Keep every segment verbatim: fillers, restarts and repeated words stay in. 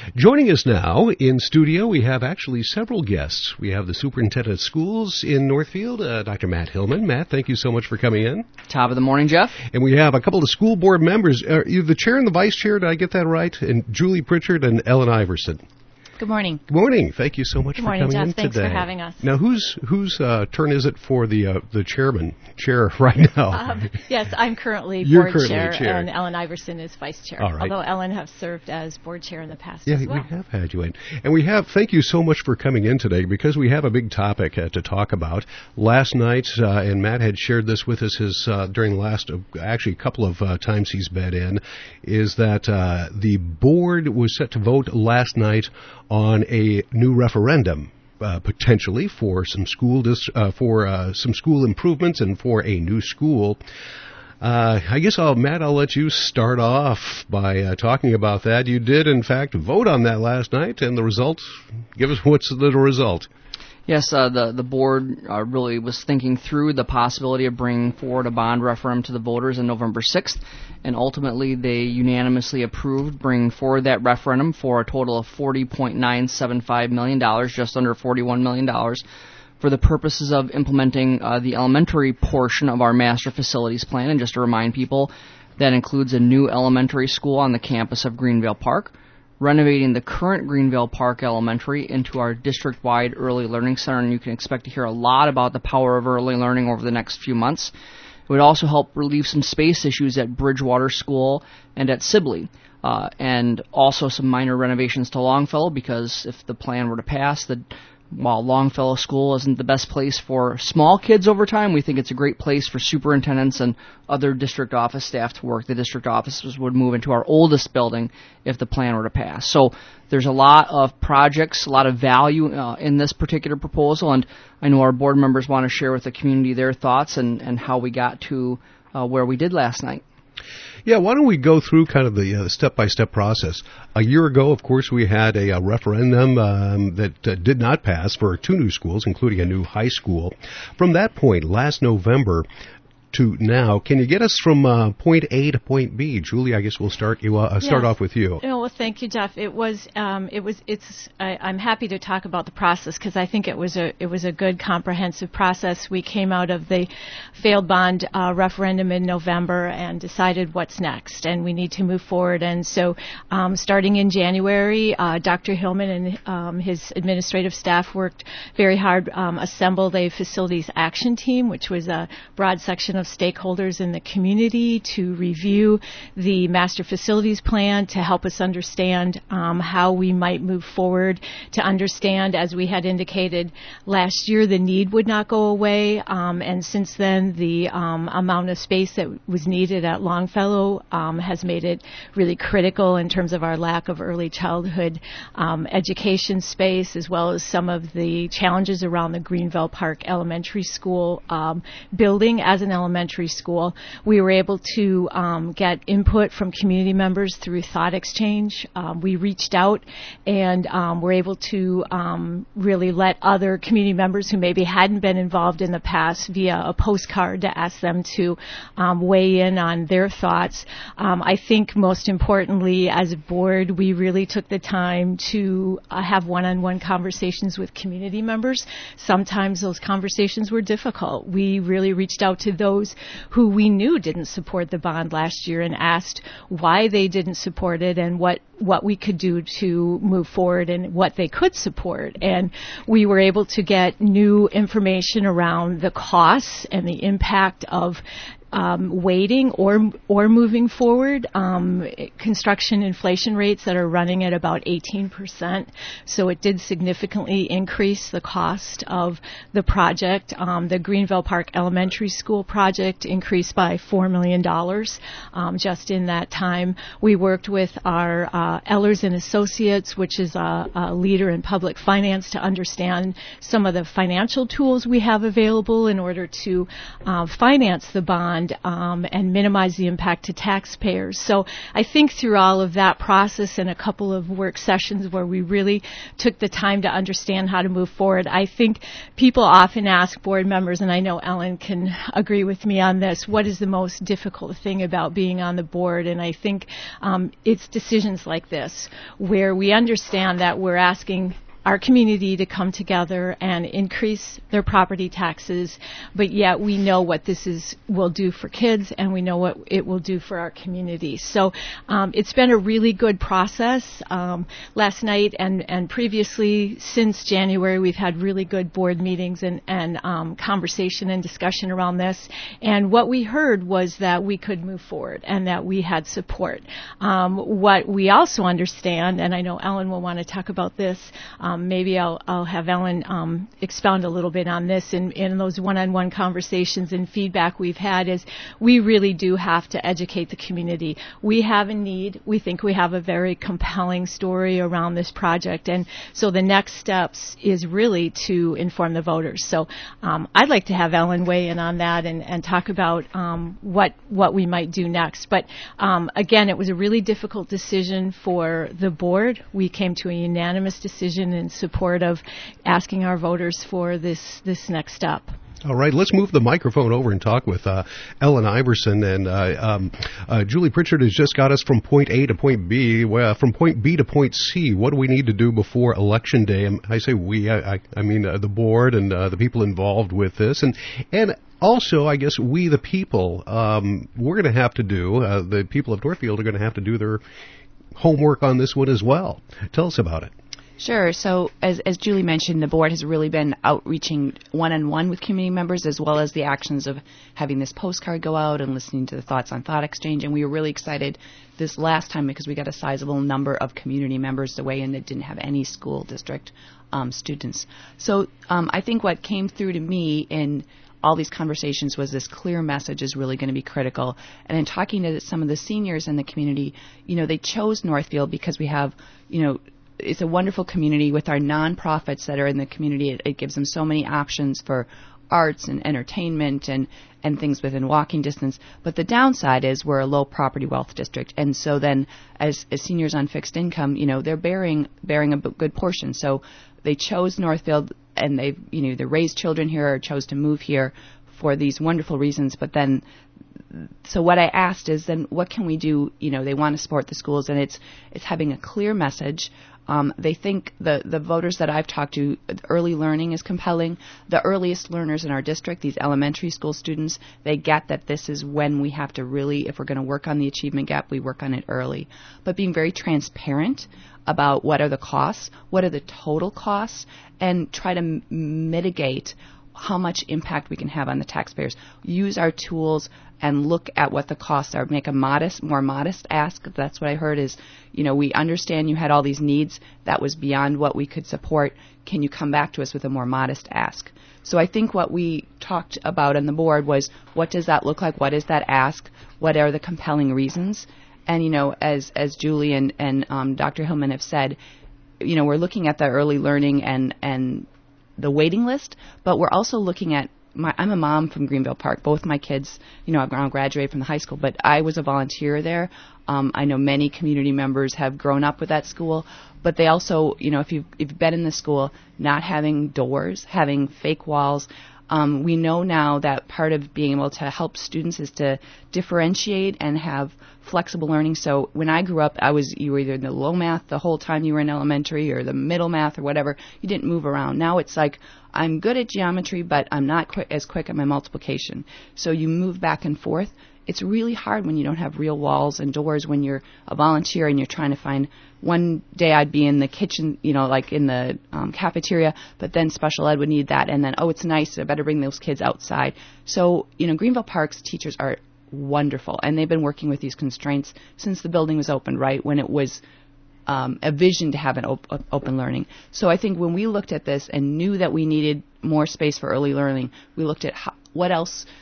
Joining us now in studio, we have actually several guests. We have the superintendent of schools in Northfield, uh, Doctor Matt Hillman. Matt, thank you so much for coming in. Top of the morning, Jeff. And we have a couple of school board members. Uh, you the chair and the vice chair, did I get that right? And Julie Pritchard and Ellen Iverson. Good morning. Good morning. Thank you so much Good for morning, coming Jeff. in Thanks today. for having us. Now, whose whose uh, turn is it for the uh, the chairman chair right now? Um, yes, I'm currently You're board currently chair, chair, and Ellen Iverson is vice chair. All right. Although Ellen has served as board chair in the past Yeah, as well. we have had you in. And we have, thank you so much for coming in today because we have a big topic uh, to talk about. Last night, uh, and Matt had shared this with us his, uh, during the last, uh, actually a couple of uh, times he's been in, is that uh, the board was set to vote last night on a new referendum. Uh, potentially for some school dis- uh, for uh, some school improvements and for a new school. Uh, I guess, I'll, Matt, I'll let you start off by uh, talking about that. You did, in fact, vote on that last night, and the result, give us what's the result. Yes, uh, the the board uh, really was thinking through the possibility of bringing forward a bond referendum to the voters on November sixth, and ultimately they unanimously approved bringing forward that referendum for a total of forty point nine seven five million dollars, just under forty-one million dollars, for the purposes of implementing uh, the elementary portion of our master facilities plan. And just to remind people, that includes a new elementary school on the campus of Greenvale Park, renovating the current Greenvale Park Elementary into our district-wide early learning center, and you can expect to hear a lot about the power of early learning over the next few months. It would also help relieve some space issues at Bridgewater School and at Sibley, uh, and also some minor renovations to Longfellow, because if the plan were to pass, the while Longfellow School isn't the best place for small kids over time, we think it's a great place for superintendents and other district office staff to work. The district offices would move into our oldest building if the plan were to pass. So there's a lot of projects, a lot of value uh, in this particular proposal, and I know our board members want to share with the community their thoughts and, and how we got to uh, where we did last night. Yeah, why don't we go through kind of the uh, step-by-step process. A year ago, of course, we had a, a referendum um, that uh, did not pass for two new schools, including a new high school. From that point, last November to now, can you get us from uh, point A to point B? Julie, I guess we'll start you uh, start yes. off with you. Oh, well, thank you, Jeff. It was, um, it was, it's. I, I'm happy to talk about the process because I think it was a, it was a good, comprehensive process. We came out of the failed bond uh, referendum in November and decided what's next, and we need to move forward. And so, um, starting in January, uh, Doctor Hillman and um, his administrative staff worked very hard, um, assembled a facilities action team, which was a broad section of stakeholders in the community to review the master facilities plan to help us understand um, how we might move forward, to understand, as we had indicated last year, the need would not go away, um, and since then the um, amount of space that was needed at Longfellow um, has made it really critical in terms of our lack of early childhood um, education space, as well as some of the challenges around the Greenvale Park Elementary School um, building as an elementary elementary school. We were able to um, get input from community members through thought exchange. Um, we reached out and um, were able to um, really let other community members who maybe hadn't been involved in the past via a postcard to ask them to um, weigh in on their thoughts. Um, I think most importantly, as a board, we really took the time to uh, have one-on-one conversations with community members. Sometimes those conversations were difficult. We really reached out to those who we knew didn't support the bond last year and asked why they didn't support it and what, what we could do to move forward and what they could support. And we were able to get new information around the costs and the impact of Um, waiting or or moving forward. Um, construction inflation rates that are running at about eighteen percent, so it did significantly increase the cost of the project. Um, the Greenvale Park Elementary School project increased by four million dollars um, just in that time. We worked with our uh, Ehlers and Associates, which is a, a leader in public finance, to understand some of the financial tools we have available in order to uh, finance the bond bond um, and minimize the impact to taxpayers. So I think through all of that process and a couple of work sessions where we really took the time to understand how to move forward, I think people often ask board members, and I know Ellen can agree with me on this, what is the most difficult thing about being on the board? And I think um, it's decisions like this, where we understand that we're asking our community to come together and increase their property taxes, but yet we know what this is will do for kids, and we know what it will do for our community. So um, it's been a really good process. Um, last night and, and previously, since January, we've had really good board meetings and, and um, conversation and discussion around this. And what we heard was that we could move forward and that we had support. Um, what we also understand, and I know Ellen will want to talk about this, um, Um, maybe I'll, I'll have Ellen um, expound a little bit on this in, in those one-on-one conversations and feedback we've had is we really do have to educate the community. We have a need. We think we have a very compelling story around this project. And so the next steps is really to inform the voters. So um, I'd like to have Ellen weigh in on that and, and talk about um, what, what we might do next. But um, again, it was a really difficult decision for the board. We came to a unanimous decision in support of asking our voters for this this next step. All right, let's move the microphone over and talk with uh, Ellen Iverson. And uh, um, uh, Julie Pritchard has just got us from point A to point B, well, from point B to point C. What do we need to do before Election Day? And I say we, I, I, I mean uh, the board and uh, the people involved with this. And and also, I guess we, the people, um, we're going to have to do, uh, the people of Northfield are going to have to do their homework on this one as well. Tell us about it. Sure. So as, as Julie mentioned, the board has really been outreaching one-on-one with community members, as well as the actions of having this postcard go out and listening to the Thoughts on Thought exchange. And we were really excited this last time because we got a sizable number of community members to weigh in that didn't have any school district um, students. So um, I think what came through to me in all these conversations was this clear message is really going to be critical. And in talking to some of the seniors in the community, you know, they chose Northfield because we have, you know, it's a wonderful community with our nonprofits that are in the community. It, it gives them so many options for arts and entertainment and, and things within walking distance. But the downside is we're a low property wealth district. And so then as, as seniors on fixed income, you know, they're bearing bearing a b- good portion. So they chose Northfield and they've, you know, either raised children here or chose to move here for these wonderful reasons. But then so what I asked is then what can we do? You know, they want to support the schools, and it's it's having a clear message. Um, they think the, the voters that I've talked to, early learning is compelling. The earliest learners in our district, these elementary school students, they get that this is when we have to really, if we're going to work on the achievement gap, we work on it early. But being very transparent about what are the costs, what are the total costs, and try to m- mitigate how much impact we can have on the taxpayers. Use our tools and look at what the costs are. Make a modest, more modest ask. That's what I heard is, you know, we understand you had all these needs. That was beyond what we could support. Can you come back to us with a more modest ask? So I think what we talked about on the board was what does that look like? What is that ask? What are the compelling reasons? And, you know, as as Julie and, and um, Doctor Hillman have said, you know, we're looking at the early learning and, and the waiting list, but we're also looking at My, I'm a mom from Greenville Park. Both my kids, you know, I've graduated from the high school, but I was a volunteer there. Um, I know many community members have grown up with that school, but they also, you know, if you've, if you've been in the school, not having doors, having fake walls, um, we know now that part of being able to help students is to differentiate and have flexible learning. So when I grew up, I was you were either in the low math the whole time you were in elementary or the middle math or whatever. You didn't move around. Now it's like I'm good at geometry, but I'm not qu- as quick at my multiplication. So you move back and forth. It's really hard when you don't have real walls and doors when you're a volunteer and you're trying to find. One day I'd be in the kitchen, you know, like in the um, cafeteria, but then special ed would need that. And then, oh, it's nice. I better bring those kids outside. So, you know, Greenville Park's teachers are wonderful, and they've been working with these constraints since the building was opened, right, when it was um, a vision to have an op- open learning. So I think when we looked at this and knew that we needed more space for early learning, we looked at how, what else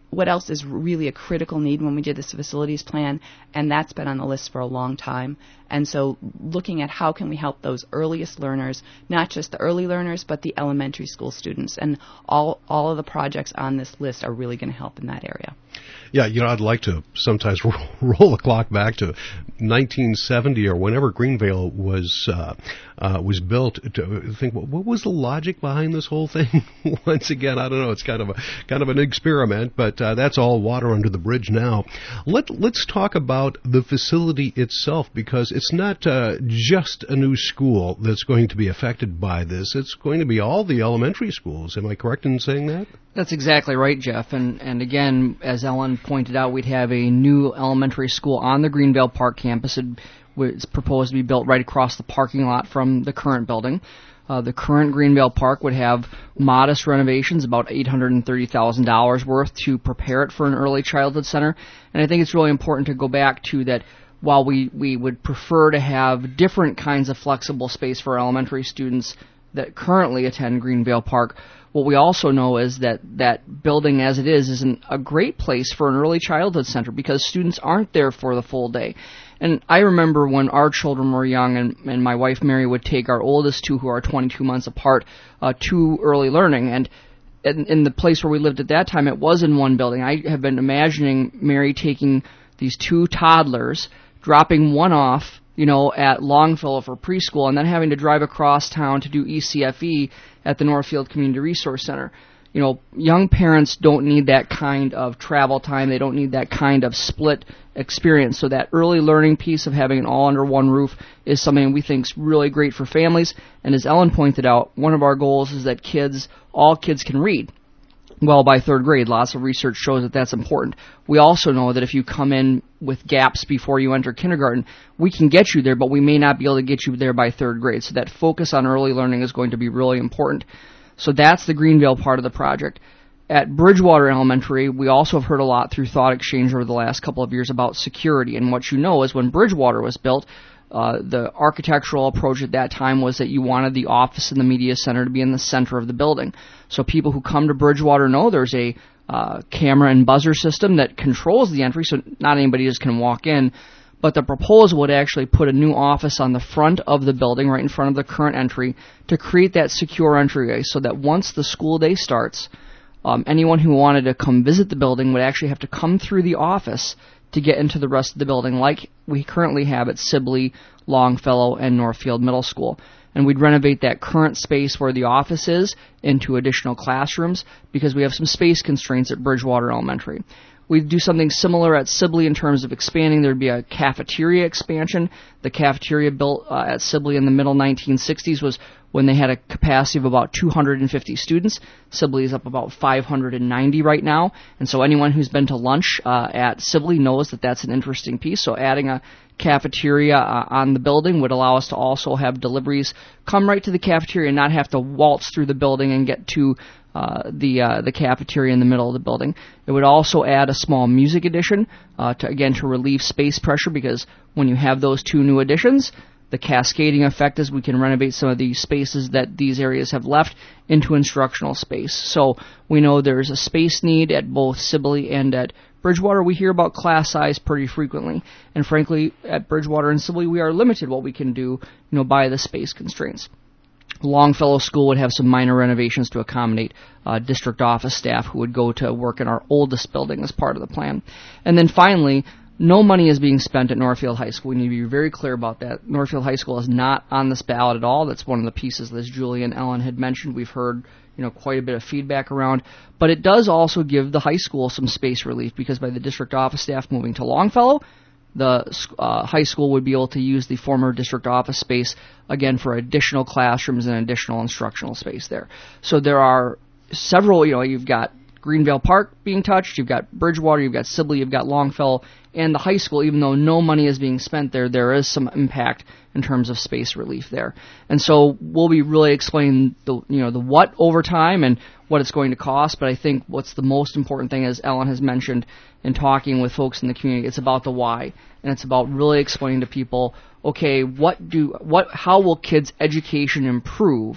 what else is really a critical need when we did this facilities plan, and that's been on the list for a long time. And so looking at how can we help those earliest learners, not just the early learners, but the elementary school students. And all all of the projects on this list are really going to help in that area. Yeah, you know, I'd like to sometimes roll the clock back to nineteen seventy or whenever Greenvale was uh, uh, was built. To think, what was the logic behind this whole thing? Once again, I don't know. It's kind of a kind of an experiment, but uh, that's all water under the bridge now. Let Let's talk about the facility itself, because it's not uh, just a new school that's going to be affected by this. It's going to be all the elementary schools. Am I correct in saying that? That's exactly right, Jeff. And, and again, as Ellen pointed out, we'd have a new elementary school on the Greenvale Park campus. It's proposed to be built right across the parking lot from the current building. Uh, the current Greenvale Park would have modest renovations, about eight hundred thirty thousand dollars worth, to prepare it for an early childhood center. And I think it's really important to go back to that. While we, we would prefer to have different kinds of flexible space for elementary students that currently attend Greenvale Park, what we also know is that that building as it is isn't a great place for an early childhood center because students aren't there for the full day. And I remember when our children were young, and, and my wife Mary would take our oldest two, who are twenty-two months apart, uh, to early learning. And in, in the place where we lived at that time, it was in one building. I have been imagining Mary taking these two toddlers, dropping one off, you know, at Longfellow for preschool, and then having to drive across town to do E C F E at the Northfield Community Resource Center. You know, young parents don't need that kind of travel time. They don't need that kind of split experience. So that early learning piece of having it all under one roof is something we think is really great for families. And as Ellen pointed out, one of our goals is that kids, all kids can read well by third grade. Lots of research shows that that's important. We also know that if you come in with gaps before you enter kindergarten, we can get you there, but we may not be able to get you there by third grade. So that focus on early learning is going to be really important. So that's the Greenvale part of the project. At Bridgewater Elementary, we also have heard a lot through Thought Exchange over the last couple of years about security. And what you know is when Bridgewater was built, Uh, the architectural approach at that time was that you wanted the office and the media center to be in the center of the building. So people who come to Bridgewater know there's a uh, camera and buzzer system that controls the entry, so not anybody just can walk in. But the proposal would actually put a new office on the front of the building, right in front of the current entry, to create that secure entryway so that once the school day starts, um, anyone who wanted to come visit the building would actually have to come through the office to get into the rest of the building, like we currently have at Sibley, Longfellow, and Northfield Middle School. And we'd renovate that current space where the office is into additional classrooms because we have some space constraints at Bridgewater Elementary. We'd do something similar at Sibley in terms of expanding. There'd be a cafeteria expansion. The cafeteria built uh, at Sibley in the middle nineteen sixties was when they had a capacity of about two hundred fifty students. Sibley is up about five hundred ninety right now. And so anyone who's been to lunch uh, at Sibley knows that that's an interesting piece. So adding a cafeteria uh, on the building would allow us to also have deliveries come right to the cafeteria and not have to waltz through the building and get to uh, the uh, the cafeteria in the middle of the building. It would also add a small music addition uh, to again to relieve space pressure, because when you have those two new additions, the cascading effect is we can renovate some of the spaces that these areas have left into instructional space. So we know there's a space need at both Sibley and at Bridgewater. We hear about class size pretty frequently, and frankly, at Bridgewater and Sibley, we are limited what we can do, you know, by the space constraints. Longfellow School would have some minor renovations to accommodate uh, district office staff who would go to work in our oldest building as part of the plan. And then finally, no money is being spent at Northfield High School. We need to be very clear about that. Northfield High School is not on this ballot at all. That's one of the pieces that Julie and Ellen had mentioned. We've heard, you know, quite a bit of feedback around. But it does also give the high school some space relief, because by the district office staff moving to Longfellow, the uh, high school would be able to use the former district office space, again, for additional classrooms and additional instructional space there. So there are several, you know, you've got Greenvale Park being touched, you've got Bridgewater, you've got Sibley, you've got Longfellow, and the high school. Even though no money is being spent there, there is some impact in terms of space relief there. And so we'll be really explaining the, you know, the what over time and what it's going to cost, but I think what's the most important thing, as Ellen has mentioned in talking with folks in the community, it's about the why, and it's about really explaining to people, okay, what do, what, how will kids' education improve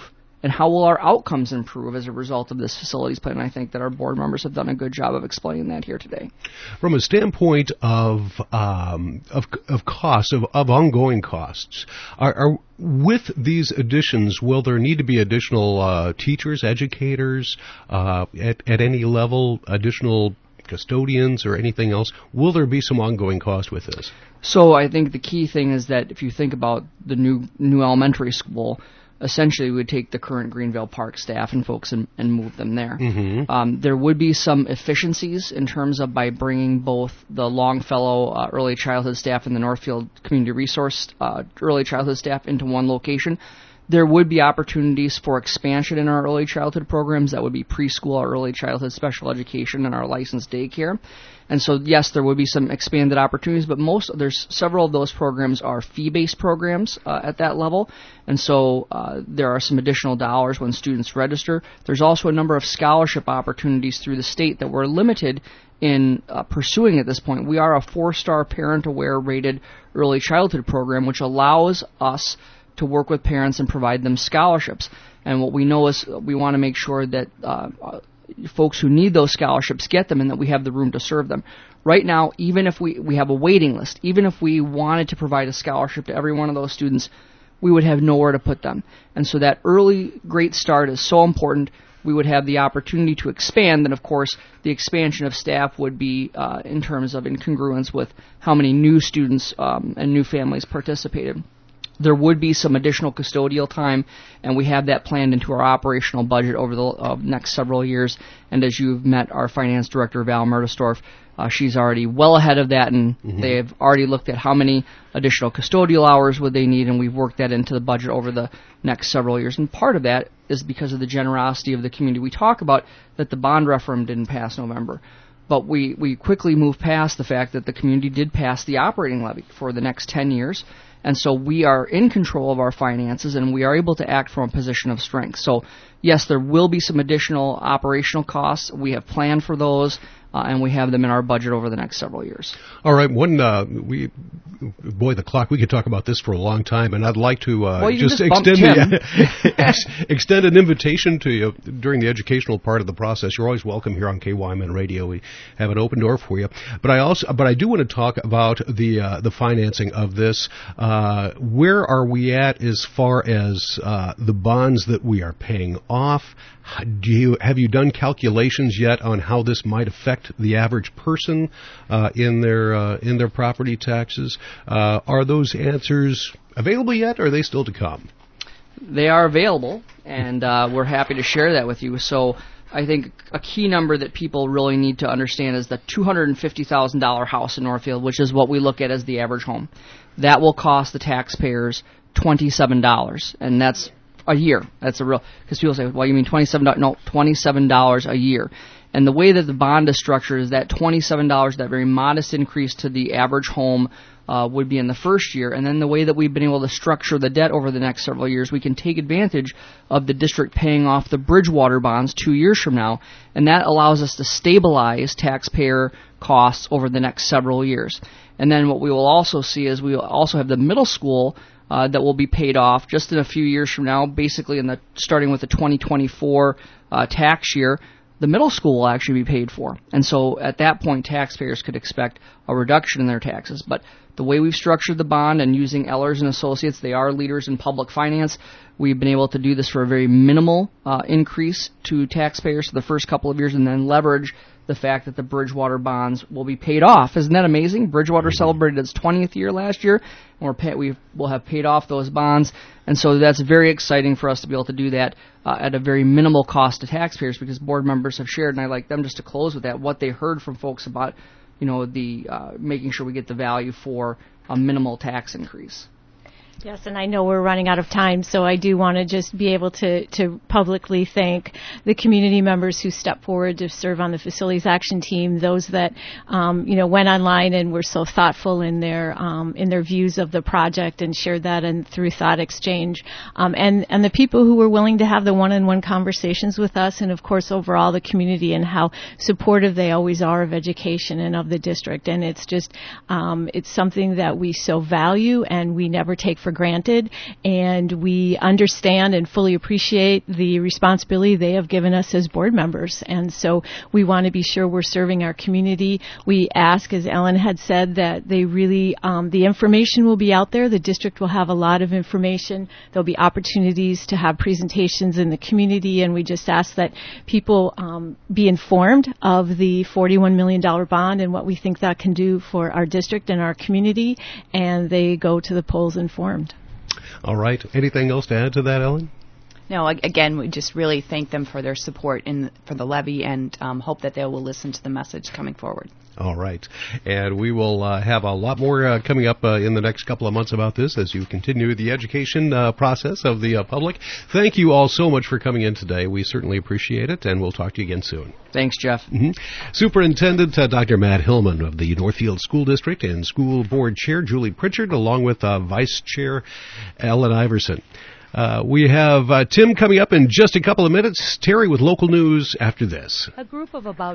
and how will our outcomes improve as a result of this facilities plan. And I think that our board members have done a good job of explaining that here today. From a standpoint of um, of, of costs, of, of ongoing costs, are, are with these additions, will there need to be additional uh, teachers, educators uh, at, at any level, additional custodians or anything else? Will there be some ongoing cost with this? So I think the key thing is that if you think about the new new elementary school, essentially we would take the current Greenvale Park staff and folks and, and move them there. Mm-hmm. Um, there would be some efficiencies in terms of by bringing both the Longfellow uh, early childhood staff and the Northfield Community Resource uh, early childhood staff into one location. There would be opportunities for expansion in our early childhood programs. That would be preschool, our early childhood special education, and our licensed daycare. And so, yes, there would be some expanded opportunities, but most there's several of those programs are fee-based programs uh, at that level. And so uh, there are some additional dollars when students register. There's also a number of scholarship opportunities through the state that we're limited in uh, pursuing at this point. We are a four-star parent-aware rated early childhood program, which allows us to work with parents and provide them scholarships. And what we know is we want to make sure that uh, folks who need those scholarships get them and that we have the room to serve them. Right now, even if we, we have a waiting list, even if we wanted to provide a scholarship to every one of those students, we would have nowhere to put them. And so that early great start is so important. We would have the opportunity to expand, and of course, the expansion of staff would be uh, in terms of incongruence with how many new students um, and new families participated. There would be some additional custodial time, and we have that planned into our operational budget over the uh, next several years. And as you've met our finance director, Val Mertersdorf, uh, she's already well ahead of that, and mm-hmm. they have already looked at how many additional custodial hours would they need, and we've worked that into the budget over the next several years. And part of that is because of the generosity of the community. We talk about that the bond referendum didn't pass November, but we, we quickly moved past the fact that the community did pass the operating levy for the next ten years. And so we are in control of our finances, and we are able to act from a position of strength. So, yes, there will be some additional operational costs. We have planned for those, uh, and we have them in our budget over the next several years. All right. One, uh, we, boy, the clock. We could talk about this for a long time, and I'd like to uh, well, just, just extend the, ex, extend an invitation to you during the educational part of the process. You're always welcome here on K Y M N Radio. We have an open door for you. But I also, but I do want to talk about the uh, the financing of this. Uh, where are we at as far as uh, the bonds that we are paying off? Do you have you done calculations yet on how this might affect the average person uh, in their uh, in their property taxes? Uh, are those answers available yet, or are they still to come? They are available, and uh, we're happy to share that with you. So I think a key number that people really need to understand is the two hundred fifty thousand dollars house in Northfield, which is what we look at as the average home. That will cost the taxpayers twenty-seven dollars, and that's a year. That's a real, because people say, well, you mean twenty-seven dollars? No, twenty-seven dollars a year. And the way that the bond is structured is that twenty-seven dollars, that very modest increase to the average home, uh, would be in the first year. And then the way that we've been able to structure the debt over the next several years, we can take advantage of the district paying off the Bridgewater bonds two years from now. And that allows us to stabilize taxpayer costs over the next several years. And then what we will also see is we will also have the middle school Uh, that will be paid off just in a few years from now, basically in the starting with the twenty twenty-four uh, tax year. The middle school will actually be paid for. And so at that point, taxpayers could expect a reduction in their taxes. But the way we've structured the bond and using Ellers and Associates, they are leaders in public finance. We've been able to do this for a very minimal uh, increase to taxpayers for the first couple of years, and then leverage the fact that the Bridgewater bonds will be paid off. Isn't that amazing? Bridgewater celebrated its twentieth year last year, and we're pay- we will have paid off those bonds. And so that's very exciting for us to be able to do that uh, at a very minimal cost to taxpayers, because board members have shared, and I'd like them just to close with that, what they heard from folks about, you know, the uh, making sure we get the value for a minimal tax increase. Yes, and I know we're running out of time, so I do want to just be able to, to publicly thank the community members who stepped forward to serve on the Facilities Action Team, those that, um, you know, went online and were so thoughtful in their um, in their views of the project and shared that and through Thought Exchange, um, and, and the people who were willing to have the one-on-one conversations with us, and, of course, overall the community and how supportive they always are of education and of the district. And it's just, um, it's something that we so value and we never take for granted, and we understand and fully appreciate the responsibility they have given us as board members. And so we want to be sure we're serving our community. We ask, as Ellen had said, that they really, um, the information will be out there. The district will have a lot of information. There'll be opportunities to have presentations in the community, and we just ask that people um, be informed of the forty-one million dollars bond and what we think that can do for our district and our community, and they go to the polls informed. All right. Anything else to add to that, Ellen? No, ag- again, we just really thank them for their support in for the levy, and um, hope that they will listen to the message coming forward. All right. And we will uh, have a lot more uh, coming up uh, in the next couple of months about this as you continue the education uh, process of the uh, public. Thank you all so much for coming in today. We certainly appreciate it, and we'll talk to you again soon. Thanks, Jeff. Mm-hmm. Superintendent uh, Doctor Matt Hillman of the Northfield School District and School Board Chair Julie Pritchard, along with uh, Vice Chair Ellen Iverson. Uh, we have uh, Tim coming up in just a couple of minutes. Terry with local news after this. A group of about